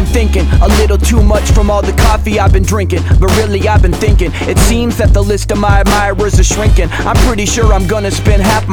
been thinking a little too much from all the coffee I've been drinking. But really I've been thinking, it seems that the list of my admirers is shrinking. I'm pretty sure I'm gonna spend half my